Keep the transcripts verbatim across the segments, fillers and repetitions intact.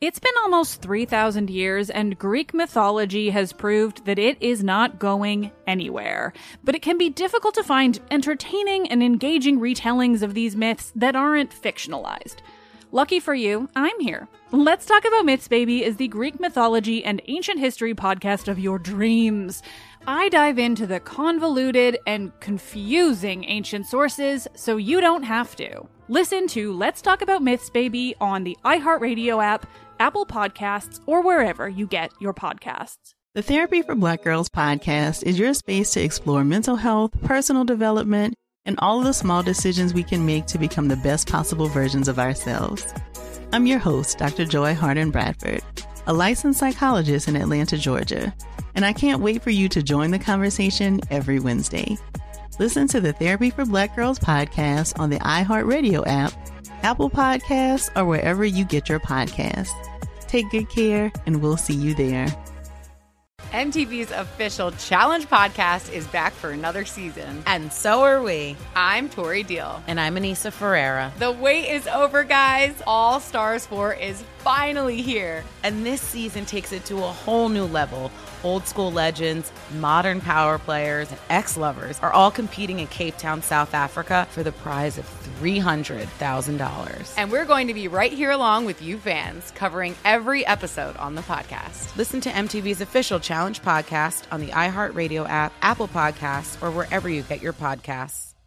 It's been almost three thousand years, and Greek mythology has proved that it is not going anywhere. But it can be difficult to find entertaining and engaging retellings of these myths that aren't fictionalized. Lucky for you, I'm here. Let's Talk About Myths, Baby is the Greek mythology and ancient history podcast of your dreams. I dive into the convoluted and confusing ancient sources so you don't have to. Listen to Let's Talk About Myths, Baby on the iHeartRadio app, Apple Podcasts, or wherever you get your podcasts. The Therapy for Black Girls podcast is your space to explore mental health, personal development, and all of the small decisions we can make to become the best possible versions of ourselves. I'm your host, Doctor Joy Harden Bradford, a licensed psychologist in Atlanta, Georgia, and I can't wait for you to join the conversation every Wednesday. Listen to the Therapy for Black Girls podcast on the iHeartRadio app, Apple Podcasts, or wherever you get your podcasts. Take good care, and we'll see you there. M T V's official Challenge podcast is back for another season. And so are we. I'm Tori Deal. And I'm Anissa Ferreira. The wait is over, guys. All Stars four is finally here. And this season takes it to a whole new level. Old school legends, modern power players, and ex-lovers are all competing in Cape Town, South Africa for the prize of three hundred thousand dollars. And we're going to be right here along with you fans, covering every episode on the podcast. Listen to M T V's official Challenge podcast on the iHeartRadio app, Apple Podcasts, or wherever you get your podcasts.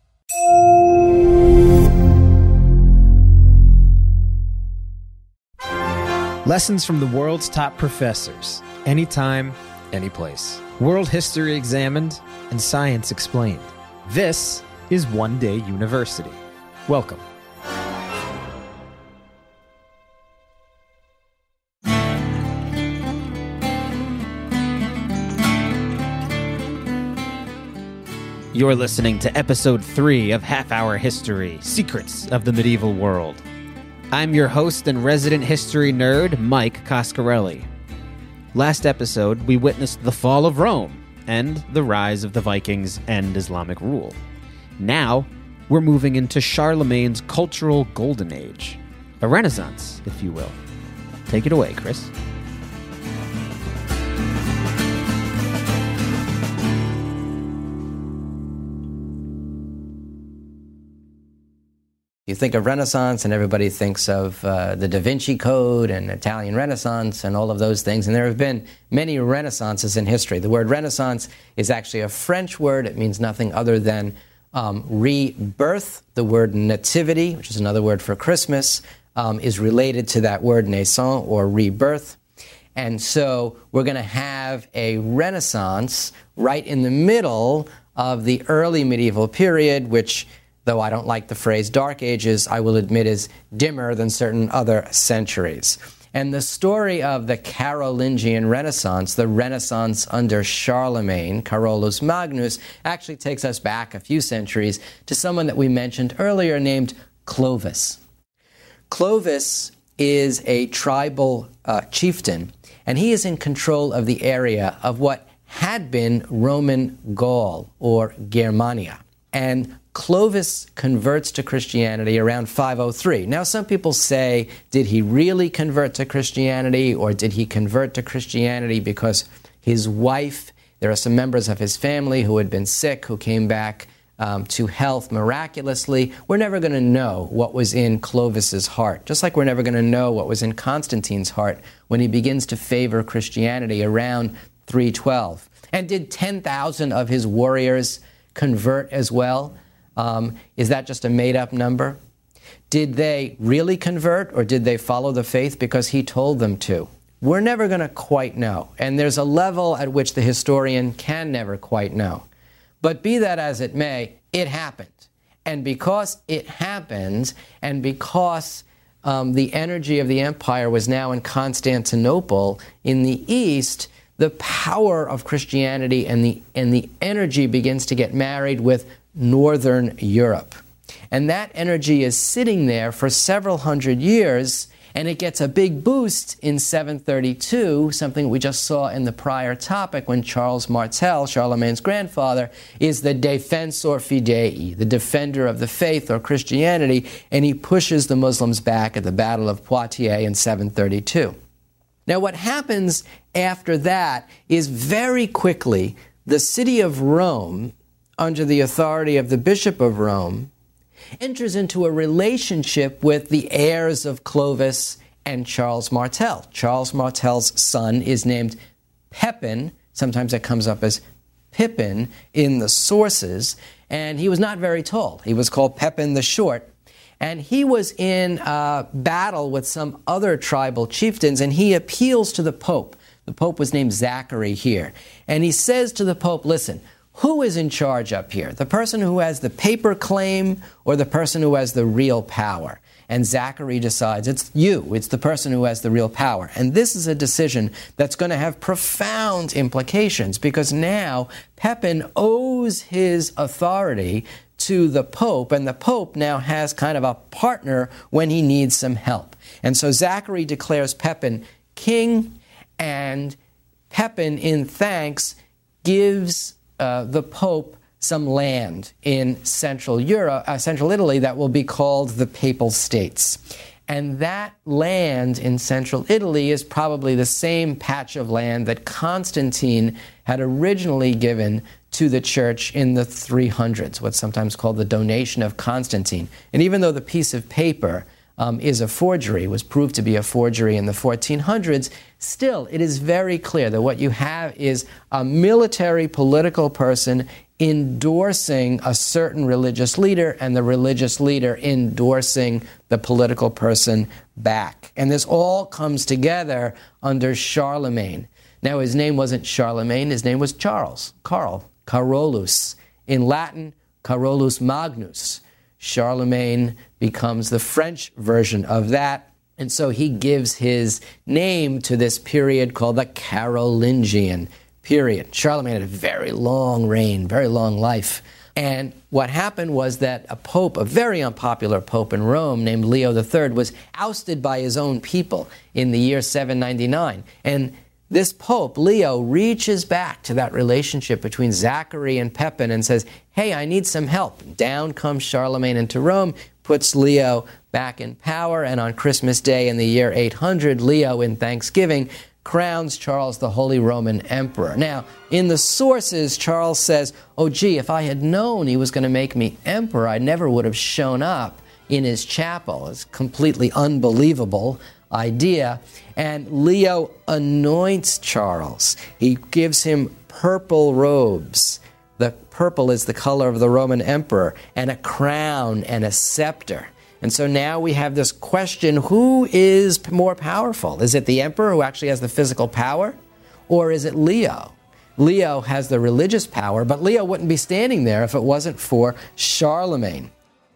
Lessons from the world's top professors. Anytime, any place. World history examined and science explained. This is One Day University. Welcome. You're listening to episode three of Half Hour History, Secrets of the Medieval World. I'm your host and resident history nerd, Mike Coscarelli. Last episode, we witnessed the fall of Rome and the rise of the Vikings and Islamic rule. Now, we're moving into Charlemagne's cultural golden age. A renaissance, if you will. Take it away, Chris. You think of Renaissance and everybody thinks of uh, the Da Vinci Code and Italian Renaissance and all of those things. And there have been many Renaissances in history. The word Renaissance is actually a French word. It means nothing other than um, rebirth. The word nativity, which is another word for Christmas, um, is related to that word naissance or rebirth. And so we're going to have a Renaissance right in the middle of the early medieval period, which, though I don't like the phrase Dark Ages, I will admit is dimmer than certain other centuries. And the story of the Carolingian Renaissance, the Renaissance under Charlemagne, Carolus Magnus, actually takes us back a few centuries to someone that we mentioned earlier named Clovis. Clovis is a tribal uh, chieftain, and he is in control of the area of what had been Roman Gaul or Germania. And Clovis converts to Christianity around five oh three. Now, some people say, did he really convert to Christianity, or did he convert to Christianity because his wife, there are some members of his family who had been sick, who came back um, to health miraculously? We're never going to know what was in Clovis's heart, just like we're never going to know what was in Constantine's heart when he begins to favor Christianity around three twelve. And did ten thousand of his warriors convert as well? Um, is that just a made-up number? Did they really convert, or did they follow the faith because he told them to? We're never going to quite know, and there's a level at which the historian can never quite know. But be that as it may, it happened. And because it happened, and because um, the energy of the empire was now in Constantinople in the east, the power of Christianity and the, and the energy begins to get married with Northern Europe. And that energy is sitting there for several hundred years, and it gets a big boost in seven thirty-two, something we just saw in the prior topic when Charles Martel, Charlemagne's grandfather, is the defensor fidei, the defender of the faith or Christianity, and he pushes the Muslims back at the Battle of Poitiers in seven thirty-two. Now, what happens after that is very quickly the city of Rome, under the authority of the Bishop of Rome, enters into a relationship with the heirs of Clovis and Charles Martel. Charles Martel's son is named Pepin. Sometimes it comes up as Pippin in the sources. And he was not very tall. He was called Pepin the Short. And he was in uh, battle with some other tribal chieftains, and he appeals to the Pope. The Pope was named Zachary here. And he says to the Pope, listen, who is in charge up here? The person who has the paper claim or the person who has the real power? And Zachary decides it's you. It's the person who has the real power. And this is a decision that's going to have profound implications, because now Pepin owes his authority to the Pope, and the Pope now has kind of a partner when he needs some help. And so Zachary declares Pepin king, and Pepin, in thanks, gives uh, the Pope some land in Central Europe, uh, Central Italy that will be called the Papal States. And that land in Central Italy is probably the same patch of land that Constantine had originally given to the church in the three hundreds, what's sometimes called the donation of Constantine. And even though the piece of paper um, is a forgery, was proved to be a forgery in the fourteen hundreds, still it is very clear that what you have is a military political person endorsing a certain religious leader, and the religious leader endorsing the political person back. And this all comes together under Charlemagne. Now, his name wasn't Charlemagne, his name was Charles, Carl, Carolus. In Latin, Carolus Magnus. Charlemagne becomes the French version of that, and so he gives his name to this period called the Carolingian period. Charlemagne had a very long reign, very long life. And what happened was that a pope, a very unpopular pope in Rome named Leo the Third, was ousted by his own people in the year seven ninety-nine. And this pope, Leo, reaches back to that relationship between Zachary and Pepin and says, hey, I need some help. Down comes Charlemagne into Rome, puts Leo back in power, and on Christmas Day in the year eight hundred, Leo, in thanksgiving, crowns Charles the Holy Roman Emperor. Now, in the sources, Charles says, oh, gee, if I had known he was going to make me emperor, I never would have shown up in his chapel. It's a completely unbelievable idea. And Leo anoints Charles. He gives him purple robes. The purple is the color of the Roman emperor, and a crown and a scepter. And so now we have this question, who is more powerful? Is it the emperor who actually has the physical power? Or is it Leo? Leo has the religious power, but Leo wouldn't be standing there if it wasn't for Charlemagne.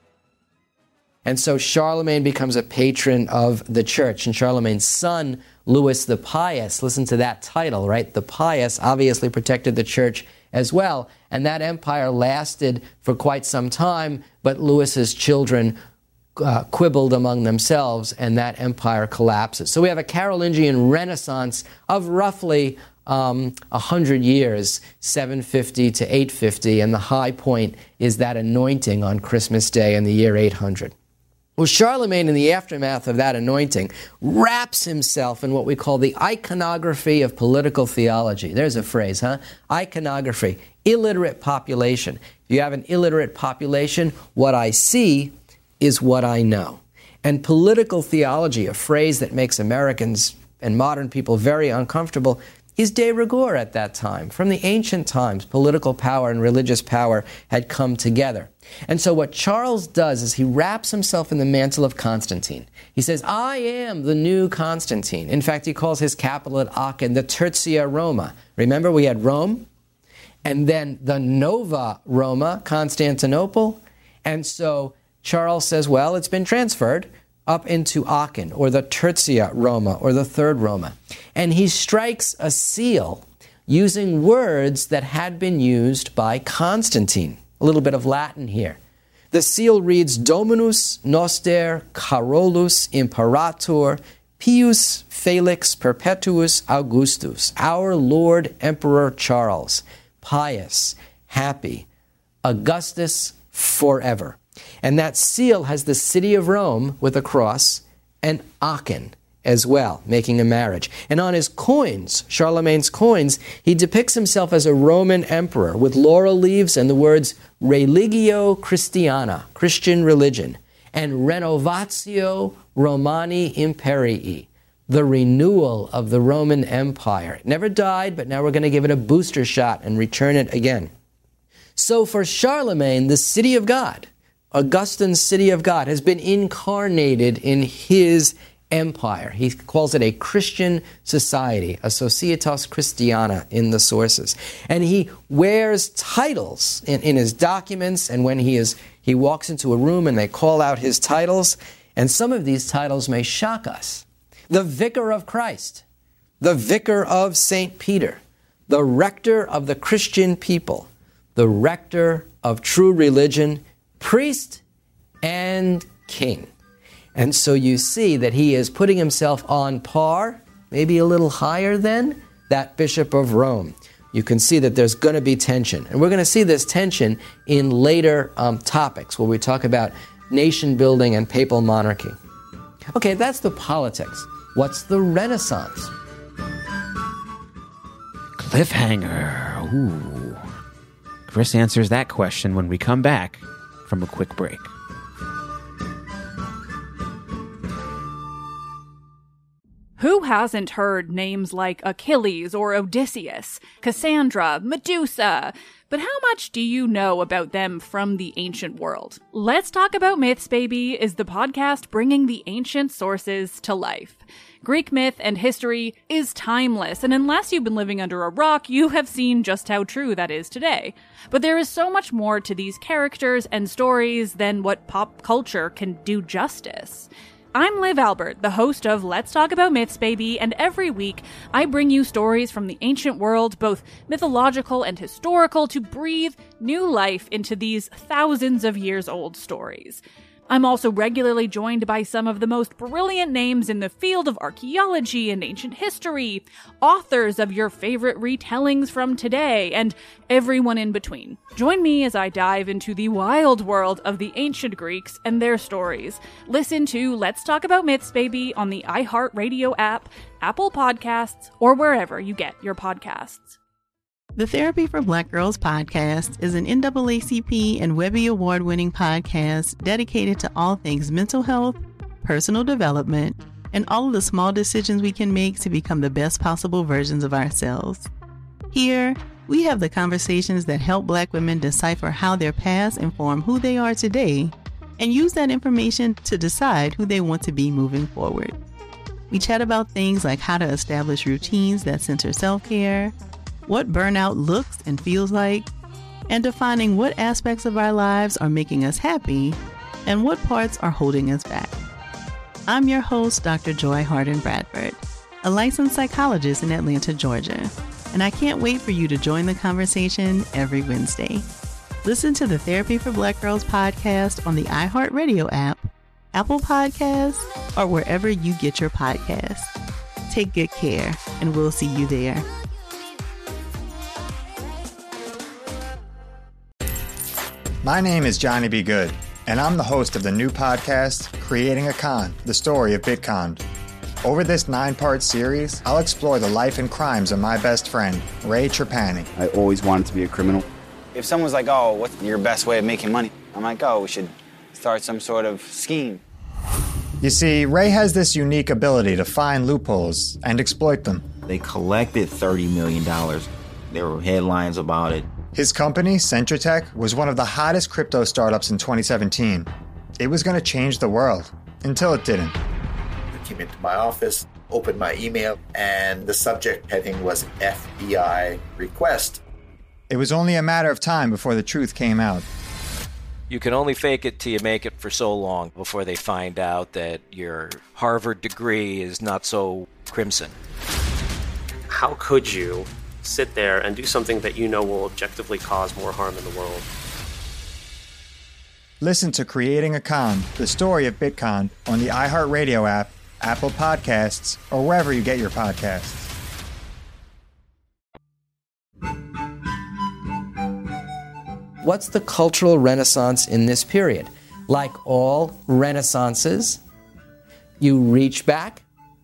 And so Charlemagne becomes a patron of the church. And Charlemagne's son, Louis the Pious, listen to that title, right? The Pious obviously protected the church as well. And that empire lasted for quite some time, but Louis's children Uh, quibbled among themselves, and that empire collapses. So we have a Carolingian Renaissance of roughly um, one hundred years, seven fifty to eight fifty, and the high point is that anointing on Christmas Day in the year eight hundred. Well, Charlemagne, in the aftermath of that anointing, wraps himself in what we call the iconography of political theology. There's a phrase, huh? Iconography, illiterate population. If you have an illiterate population, what I see is what I know. And political theology, a phrase that makes Americans and modern people very uncomfortable, is de rigueur at that time. From the ancient times, political power and religious power had come together. And so what Charles does is he wraps himself in the mantle of Constantine. He says, I am the new Constantine. In fact, he calls his capital at Aachen the Tertia Roma. Remember, we had Rome, and then the Nova Roma, Constantinople. And so Charles says, well, it's been transferred up into Aachen, or the Tertia Roma, or the Third Roma. And he strikes a seal using words that had been used by Constantine. A little bit of Latin here. The seal reads, Dominus Noster Carolus Imperator Pius Felix Perpetuus Augustus, our Lord Emperor Charles, pious, happy, Augustus forever. And that seal has the city of Rome with a cross and Aachen as well, making a marriage. And on his coins, Charlemagne's coins, he depicts himself as a Roman emperor with laurel leaves and the words Religio Christiana, Christian religion, and Renovatio Romani Imperii, the renewal of the Roman Empire. It never died, but now we're going to give it a booster shot and return it again. So for Charlemagne, the city of God, Augustine's city of God, has been incarnated in his empire. He calls it a Christian society, a Societas Christiana in the sources. And he wears titles in, in his documents, and when he is he walks into a room and they call out his titles, and some of these titles may shock us. The Vicar of Christ, the Vicar of Saint Peter, the Rector of the Christian people, the Rector of true religion, priest and king. And so you see that he is putting himself on par, maybe a little higher than that Bishop of Rome. You can see that there's going to be tension. And we're going to see this tension in later um, topics where we talk about nation building and papal monarchy. Okay, that's the politics. What's the Renaissance? Cliffhanger. Ooh. Chris answers that question when we come back from a quick break. Who hasn't heard names like Achilles or Odysseus, Cassandra, Medusa? But how much do you know about them from the ancient world? Let's Talk About Myths, Baby is the podcast bringing the ancient sources to life. Greek myth and history is timeless, and unless you've been living under a rock, you have seen just how true that is today. But there is so much more to these characters and stories than what pop culture can do justice. I'm Liv Albert, the host of Let's Talk About Myths, Baby, and every week I bring you stories from the ancient world, both mythological and historical, to breathe new life into these thousands of years old stories. I'm also regularly joined by some of the most brilliant names in the field of archaeology and ancient history, authors of your favorite retellings from today, and everyone in between. Join me as I dive into the wild world of the ancient Greeks and their stories. Listen to Let's Talk About Myths, Baby on the iHeartRadio app, Apple Podcasts, or wherever you get your podcasts. The Therapy for Black Girls podcast is an N double A C P and Webby Award-winning podcast dedicated to all things mental health, personal development, and all of the small decisions we can make to become the best possible versions of ourselves. Here, we have the conversations that help Black women decipher how their past inform who they are today and use that information to decide who they want to be moving forward. We chat about things like how to establish routines that center self-care, what burnout looks and feels like, and defining what aspects of our lives are making us happy and what parts are holding us back. I'm your host, Doctor Joy Harden Bradford, a licensed psychologist in Atlanta, Georgia, and I can't wait for you to join the conversation every Wednesday. Listen to the Therapy for Black Girls podcast on the iHeartRadio app, Apple Podcasts, or wherever you get your podcasts. Take good care, and we'll see you there. My name is Johnny B. Good, and I'm the host of the new podcast, Creating a Con, the story of Bitcon. Over this nine-part series, I'll explore the life and crimes of my best friend, Ray Trapani. I always wanted to be a criminal. If someone's like, oh, what's your best way of making money? I'm like, oh, we should start some sort of scheme. You see, Ray has this unique ability to find loopholes and exploit them. They collected thirty million dollars. There were headlines about it. His company, Centratech, was one of the hottest crypto startups in twenty seventeen. It was going to change the world, until it didn't. I came into my office, opened my email, and the subject heading was F B I request. It was only a matter of time before the truth came out. You can only fake it till you make it for so long before they find out that your Harvard degree is not so crimson. How could you sit there and do something that you know will objectively cause more harm in the world? Listen to Creating a Con, the story of Bitcon, on the iHeartRadio app, Apple Podcasts, or wherever you get your podcasts. What's the cultural renaissance in this period? Like all renaissances, you reach back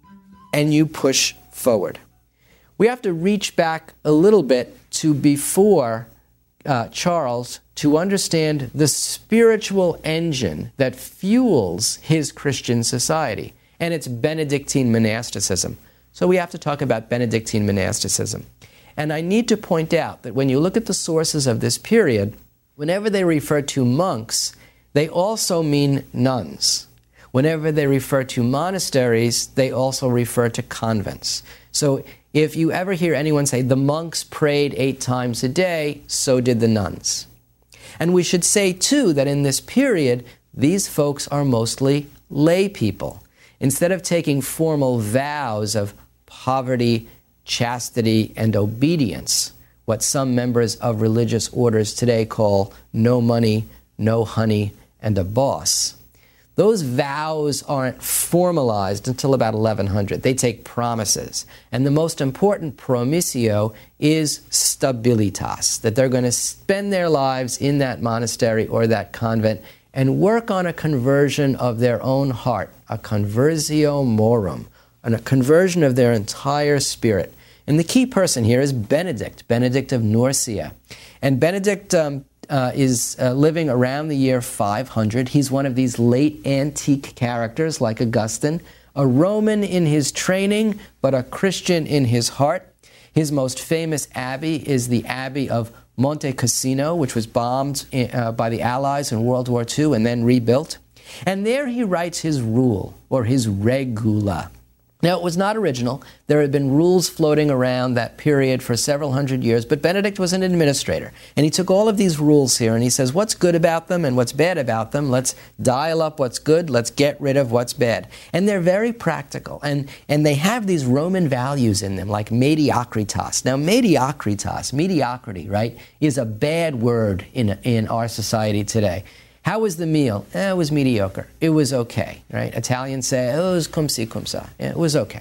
and you push forward. We have to reach back a little bit to before uh, Charles to understand the spiritual engine that fuels his Christian society, and it's Benedictine monasticism. So we have to talk about Benedictine monasticism. And I need to point out that when you look at the sources of this period, whenever they refer to monks, they also mean nuns. Whenever they refer to monasteries, they also refer to convents. So if you ever hear anyone say, the monks prayed eight times a day, so did the nuns. And we should say, too, that in this period, these folks are mostly lay people. Instead of taking formal vows of poverty, chastity, and obedience, what some members of religious orders today call no money, no honey, and a boss, those vows aren't formalized until about eleven hundred. They take promises. And the most important promissio is stabilitas, that they're going to spend their lives in that monastery or that convent and work on a conversion of their own heart, a conversio morum, and a conversion of their entire spirit. And the key person here is Benedict, Benedict of Nursia. And Benedict um, Uh, is uh, living around the year five hundred. He's one of these late antique characters like Augustine, a Roman in his training, but a Christian in his heart. His most famous abbey is the Abbey of Monte Cassino, which was bombed uh, by the Allies in World War Two and then rebuilt. And there he writes his rule, or his regula. Now, it was not original. There had been rules floating around that period for several hundred years, but Benedict was an administrator. And he took all of these rules here, and he says, what's good about them and what's bad about them? Let's dial up what's good. Let's get rid of what's bad. And they're very practical. And, and they have these Roman values in them, like mediocritas. Now, mediocritas, mediocrity, right, is a bad word in, in our society today. How was the meal? Eh, it was mediocre. It was okay, right? Italians say, oh, it was cum si, cum sa. Yeah, it was okay.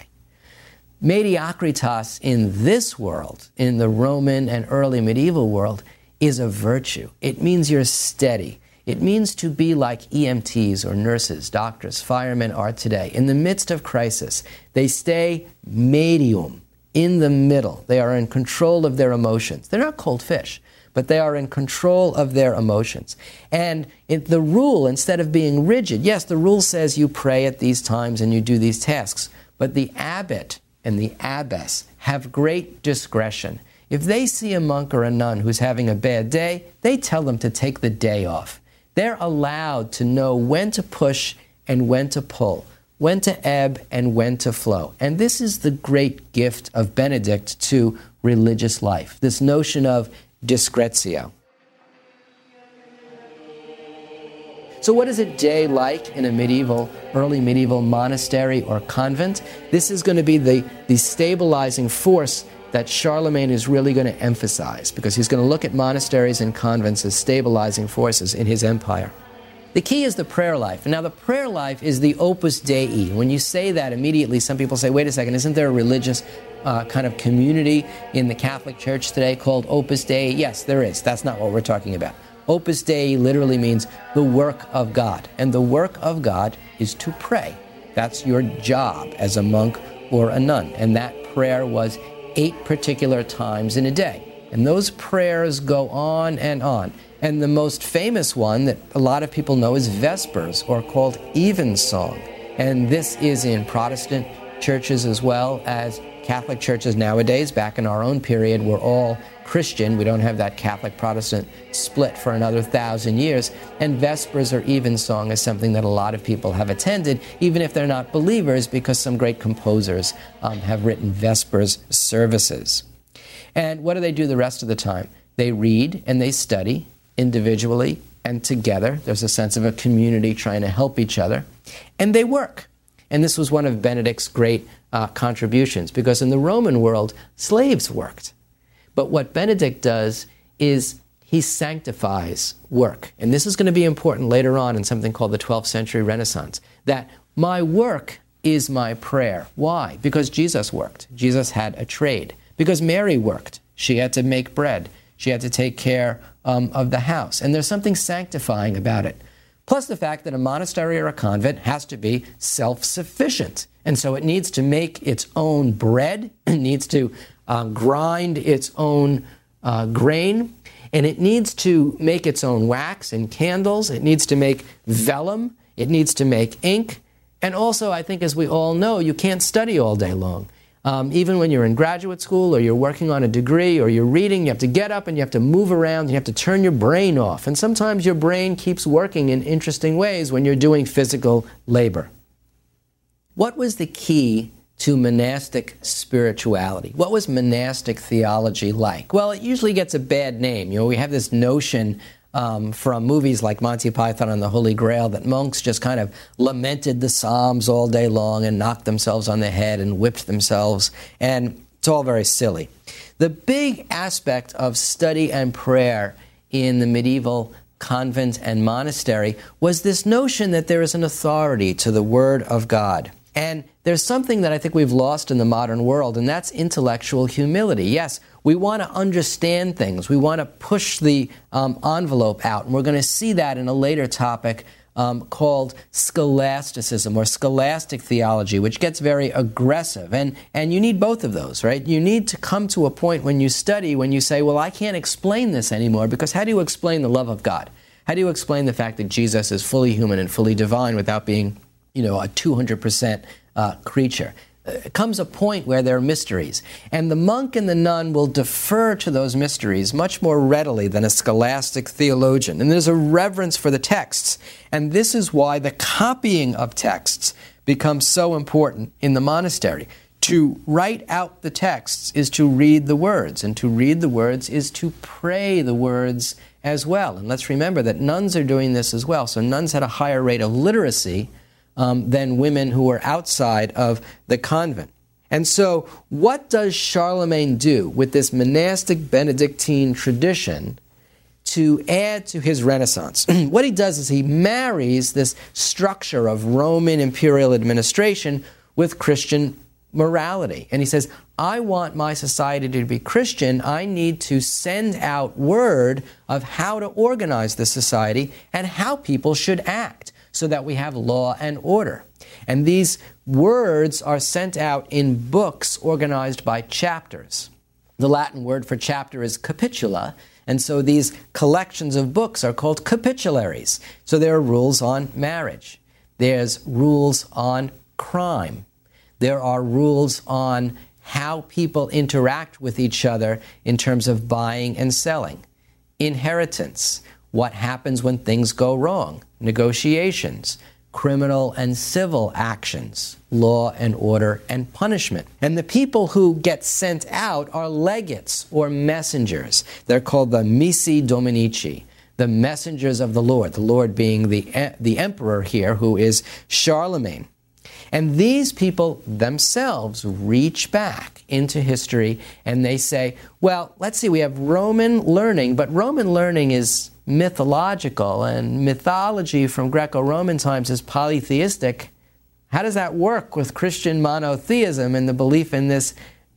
Mediocritas in this world, in the Roman and early medieval world, is a virtue. It means you're steady. It means to be like E M Ts or nurses, doctors, firemen are today. In the midst of crisis, they stay medium, in the middle. They are in control of their emotions. They're not cold fish, but they are in control of their emotions. And it, the rule, instead of being rigid, yes, the rule says you pray at these times and you do these tasks, but the abbot and the abbess have great discretion. If they see a monk or a nun who's having a bad day, they tell them to take the day off. They're allowed to know when to push and when to pull, when to ebb and when to flow. And this is the great gift of Benedict to religious life, this notion of discretio. So what is a day like in a medieval, early medieval monastery or convent? This is going to be the, the stabilizing force that Charlemagne is really going to emphasize, because he's going to look at monasteries and convents as stabilizing forces in his empire. The key is the prayer life. And now the prayer life is the opus dei. When you say that, immediately some people say, wait a second, isn't there a religious uh, kind of community in the Catholic Church today called opus dei? Yes, there is. That's not what we're talking about. Opus dei literally means the work of God. And the work of God is to pray. That's your job as a monk or a nun. And that prayer was eight particular times in a day. And those prayers go on and on. And the most famous one that a lot of people know is Vespers, or called Evensong. And this is in Protestant churches as well as Catholic churches nowadays. Back in our own period, we're all Christian. We don't have that Catholic-Protestant split for another thousand years. And Vespers or Evensong is something that a lot of people have attended, even if they're not believers, because some great composers um, have written Vespers services. And what do they do the rest of the time? They read and they study individually and together. There's a sense of a community trying to help each other. And they work. And this was one of Benedict's great uh, contributions, because in the Roman world, slaves worked. But what Benedict does is he sanctifies work. And this is going to be important later on in something called the twelfth century Renaissance, that my work is my prayer. Why? Because Jesus worked. Jesus had a trade. Because Mary worked. She had to make bread. She had to take care um, of the house. And there's something sanctifying about it. Plus the fact that a monastery or a convent has to be self-sufficient. And so it needs to make its own bread, it needs to uh, grind its own uh, grain, and it needs to make its own wax and candles. It needs to make vellum. It needs to make ink. And also, I think, as we all know, you can't study all day long. Um, even when you're in graduate school or you're working on a degree or you're reading, you have to get up and you have to move around. You have to turn your brain off. And sometimes your brain keeps working in interesting ways when you're doing physical labor. What was the key to monastic spirituality? What was monastic theology like? Well, it usually gets a bad name. You know, we have this notion um, from movies like Monty Python and the Holy Grail that monks just kind of lamented the Psalms all day long and knocked themselves on the head and whipped themselves, and it's all very silly. The big aspect of study and prayer in the medieval convent and monastery was this notion that there is an authority to the Word of God. And there's something that I think we've lost in the modern world, and that's intellectual humility. Yes, we want to understand things. We want to push the um, envelope out, and we're going to see that in a later topic um, called scholasticism or scholastic theology, which gets very aggressive. And, and you need both of those, right? You need to come to a point when you study, when you say, well, I can't explain this anymore, because how do you explain the love of God? How do you explain the fact that Jesus is fully human and fully divine without being, you know, a two hundred percent uh, creature? It comes a point where there are mysteries, and the monk and the nun will defer to those mysteries much more readily than a scholastic theologian. And there's a reverence for the texts, and this is why the copying of texts becomes so important in the monastery. To write out the texts is to read the words, and to read the words is to pray the words as well. And let's remember that nuns are doing this as well. So nuns had a higher rate of literacy Um, than women who were outside of the convent. And so what does Charlemagne do with this monastic Benedictine tradition to add to his Renaissance? What he does is he marries this structure of Roman imperial administration with Christian morality. And he says, I want my society to be Christian. I need to send out word of how to organize the society and how people should act, so that we have law and order. And these words are sent out in books organized by chapters. The Latin word for chapter is capitula, and so these collections of books are called capitularies. So there are rules on marriage. There's rules on crime. There are rules on how people interact with each other in terms of buying and selling. Inheritance. What happens when things go wrong? Negotiations, criminal and civil actions, law and order and punishment. And the people who get sent out are legates or messengers. They're called the missi dominici, the messengers of the Lord, the Lord being the, the emperor here, who is Charlemagne. And these people themselves reach back into history and they say, well, let's see, we have Roman learning, but Roman learning is mythological, and mythology from Greco-Roman times is polytheistic. How does that work with Christian monotheism and the belief in this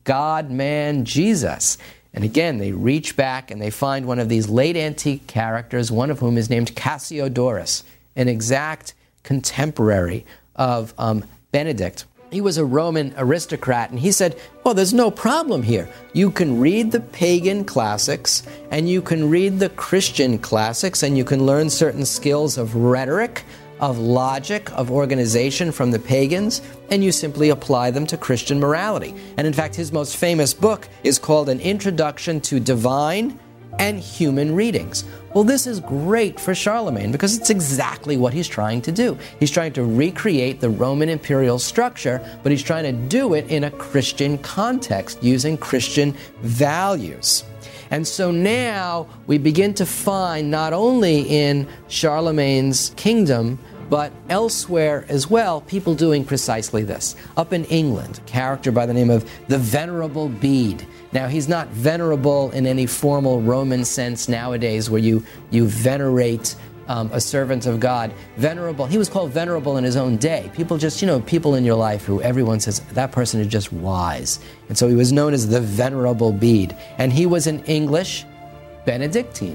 God-man Jesus? And again, they reach back and they find one of these late antique characters, one of whom is named Cassiodorus, an exact contemporary of um, Benedict. He was a Roman aristocrat, and he said, well, there's no problem here. You can read the pagan classics, and you can read the Christian classics, and you can learn certain skills of rhetoric, of logic, of organization from the pagans, and you simply apply them to Christian morality. And in fact, his most famous book is called An Introduction to Divine and Human Readings. Well, this is great for Charlemagne because it's exactly what he's trying to do. He's trying to recreate the Roman imperial structure, but he's trying to do it in a Christian context using Christian values. And so now we begin to find, not only in Charlemagne's kingdom, but elsewhere as well, people doing precisely this. Up in England, a character by the name of the Venerable Bede. Now, he's not venerable in any formal Roman sense nowadays where you, you venerate um, a servant of God. Venerable, he was called venerable in his own day. People just, you know, people in your life who everyone says, that person is just wise. And so he was known as the Venerable Bede. And he was an English Benedictine.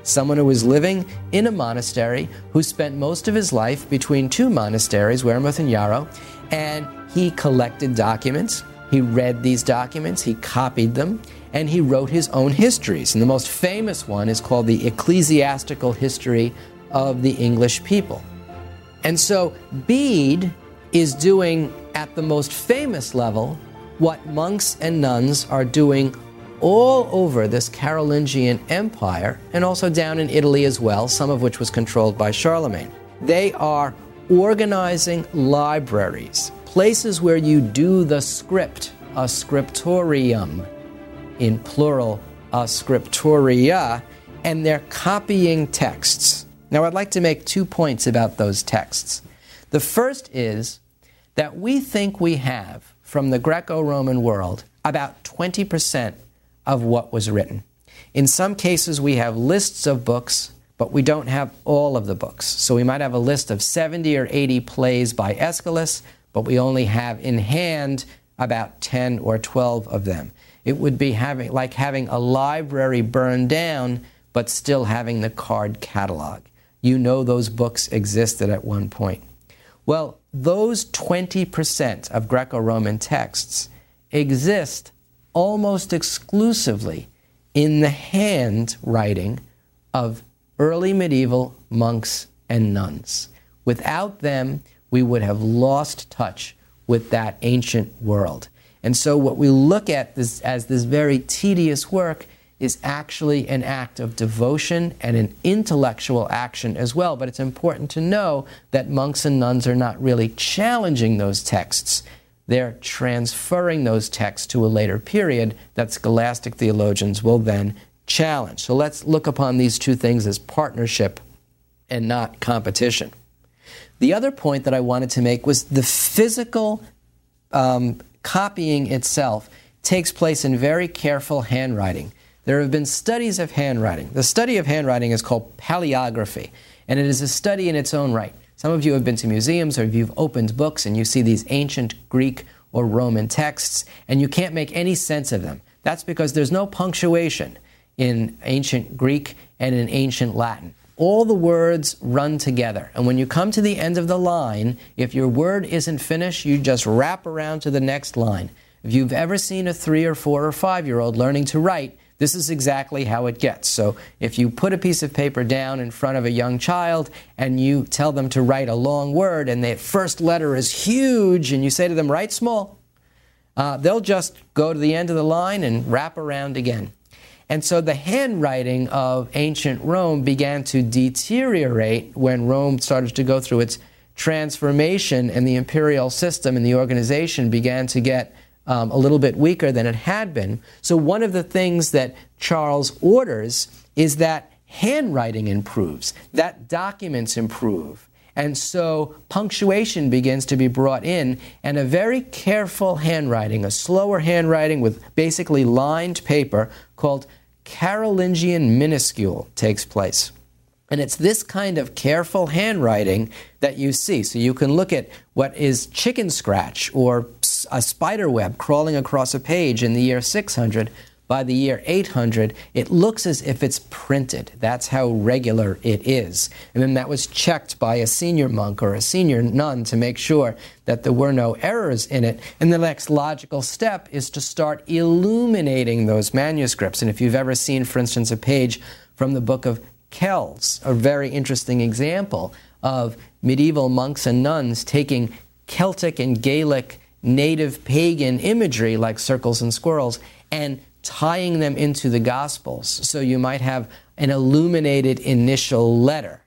someone who was living in a monastery who spent most of his life between two monasteries, Wearmouth and Yarrow, and he collected documents, he read these documents, he copied them, and he wrote his own histories. And the most famous one is called the Ecclesiastical History of the English People. And so Bede is doing, at the most famous level, what monks and nuns are doing all over this Carolingian Empire, and also down in Italy as well, some of which was controlled by Charlemagne. They are organizing libraries, places where you do the script, a scriptorium, in plural, a scriptoria, and they're copying texts. Now, I'd like to make two points about those texts. The first is that we think we have, from the Greco-Roman world, about twenty percent of what was written. In some cases, we have lists of books, but we don't have all of the books. So we might have a list of seventy or eighty plays by Aeschylus, but we only have in hand about ten or twelve of them. It would be having, like having a library burned down, but still having the card catalog. You know those books existed at one point. Well, those twenty percent of Greco-Roman texts exist almost exclusively in the handwriting of early medieval monks and nuns. Without them, we would have lost touch with that ancient world. And so what we look at this, as this very tedious work is actually an act of devotion and an intellectual action as well. But it's important to know that monks and nuns are not really challenging those texts. They're transferring those texts to a later period that scholastic theologians will then challenge. So let's look upon these two things as partnership and not competition. The other point that I wanted to make was the physical um, copying itself takes place in very careful handwriting. There have been studies of handwriting. The study of handwriting is called paleography, and it is a study in its own right. Some of you have been to museums or you've opened books and you see these ancient Greek or Roman texts, and you can't make any sense of them. That's because there's no punctuation in ancient Greek and in ancient Latin. All the words run together. And when you come to the end of the line, if your word isn't finished, you just wrap around to the next line. If you've ever seen a three or four or five-year-old learning to write, this is exactly how it gets. So if you put a piece of paper down in front of a young child and you tell them to write a long word and the first letter is huge and you say to them, write small, uh, they'll just go to the end of the line and wrap around again. And so the handwriting of ancient Rome began to deteriorate when Rome started to go through its transformation, and the imperial system and the organization began to get um, a little bit weaker than it had been. So one of the things that Charles orders is that handwriting improves, that documents improve. And so punctuation begins to be brought in, and a very careful handwriting, a slower handwriting with basically lined paper called Carolingian minuscule takes place. And it's this kind of careful handwriting that you see. So you can look at what is chicken scratch or a spider web crawling across a page in the year six hundred. By the year eight hundred, it looks as if it's printed. That's how regular it is. And then that was checked by a senior monk or a senior nun to make sure that there were no errors in it. And the next logical step is to start illuminating those manuscripts. And if you've ever seen, for instance, a page from the Book of Kells, a very interesting example of medieval monks and nuns taking Celtic and Gaelic native pagan imagery like circles and squirrels and tying them into the Gospels. So you might have an illuminated initial letter,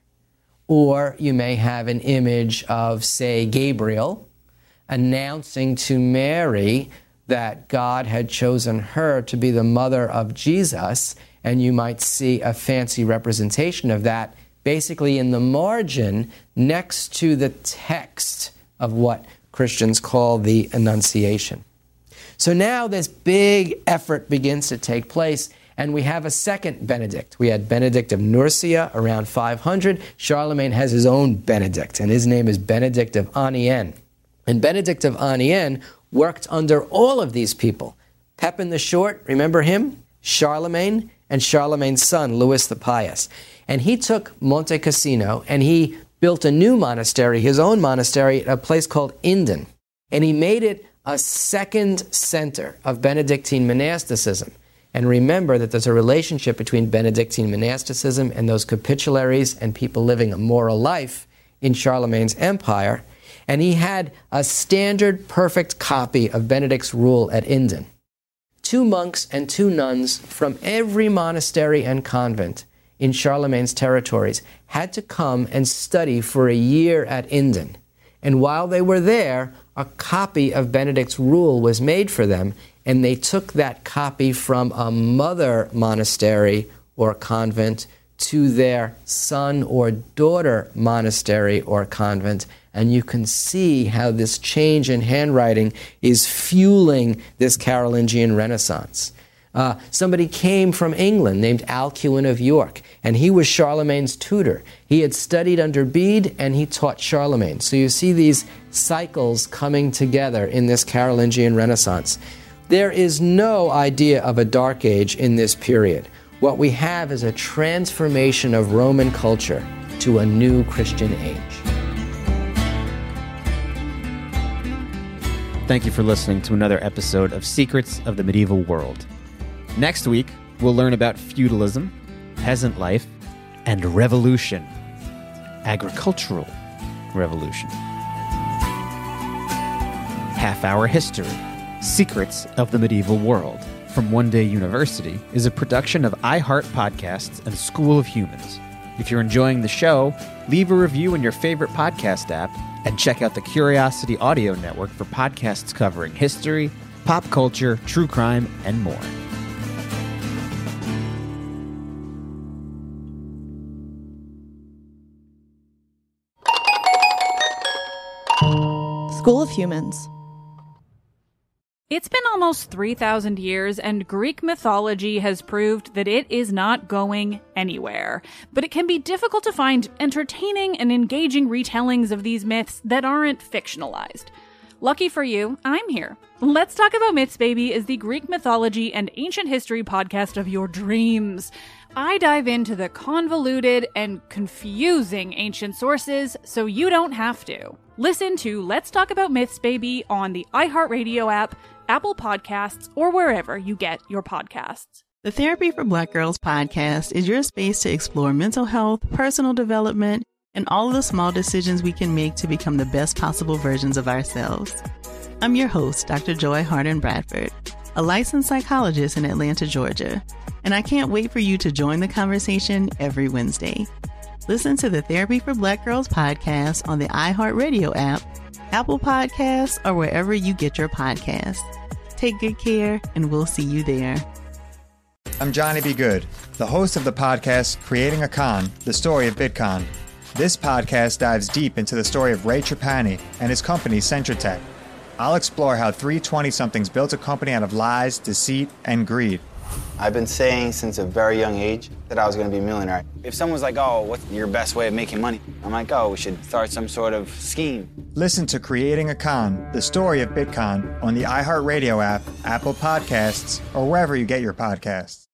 or you may have an image of, say, Gabriel announcing to Mary that God had chosen her to be the mother of Jesus, and you might see a fancy representation of that basically in the margin next to the text of what Christians call the Annunciation. So now this big effort begins to take place, and we have a second Benedict. We had Benedict of Nursia around five hundred. Charlemagne has his own Benedict, and his name is Benedict of Aniene. And Benedict of Aniene worked under all of these people. Pepin the Short, remember him? Charlemagne and Charlemagne's son, Louis the Pious. And he took Monte Cassino and he built a new monastery, his own monastery, at a place called Indi. And he made it a second center of Benedictine monasticism. And remember that there's a relationship between Benedictine monasticism and those capitularies and people living a moral life in Charlemagne's empire. And he had a standard, perfect copy of Benedict's rule at Indi. Two monks and two nuns from every monastery and convent in Charlemagne's territories had to come and study for a year at Indi. And while they were there, a copy of Benedict's rule was made for them, and they took that copy from a mother monastery or convent to their son or daughter monastery or convent. And you can see how this change in handwriting is fueling this Carolingian Renaissance. Uh, somebody came from England named Alcuin of York, and he was Charlemagne's tutor. He had studied under Bede, and he taught Charlemagne. So you see these cycles coming together in this Carolingian Renaissance. There is no idea of a dark age in this period. What we have is a transformation of Roman culture to a new Christian age. Thank you for listening to another episode of Secrets of the Medieval World. Next week, we'll learn about feudalism, peasant life, and revolution. Agricultural revolution. Half-Hour History, Secrets of the Medieval World, from One Day University, is a production of iHeart Podcasts and School of Humans. If you're enjoying the show, leave a review in your favorite podcast app, and check out the Curiosity Audio Network for podcasts covering history, pop culture, true crime, and more. School of Humans. It's been almost three thousand years, and Greek mythology has proved that it is not going anywhere. But it can be difficult to find entertaining and engaging retellings of these myths that aren't fictionalized. Lucky for you, I'm here. Let's Talk About Myths, Baby is the Greek mythology and ancient history podcast of your dreams. I dive into the convoluted and confusing ancient sources so you don't have to. Listen to Let's Talk About Myths, Baby on the iHeartRadio app, Apple Podcasts, or wherever you get your podcasts. The Therapy for Black Girls podcast is your space to explore mental health, personal development, and all of the small decisions we can make to become the best possible versions of ourselves. I'm your host, Doctor Joy Harden Bradford, a licensed psychologist in Atlanta, Georgia, and I can't wait for you to join the conversation every Wednesday. Listen to the Therapy for Black Girls podcast on the iHeartRadio app, Apple Podcasts, or wherever you get your podcasts. Take good care, and we'll see you there. I'm Johnny B. Good, the host of the podcast Creating a Con, the story of Bitcoin. This podcast dives deep into the story of Ray Trapani and his company Centratech. I'll explore how three twenty-somethings built a company out of lies, deceit, and greed. I've been saying since a very young age that I was going to be a millionaire. If someone's like, oh, what's your best way of making money? I'm like, oh, we should start some sort of scheme. Listen to Creating a Con, the story of Bitcoin, on the iHeartRadio app, Apple Podcasts, or wherever you get your podcasts.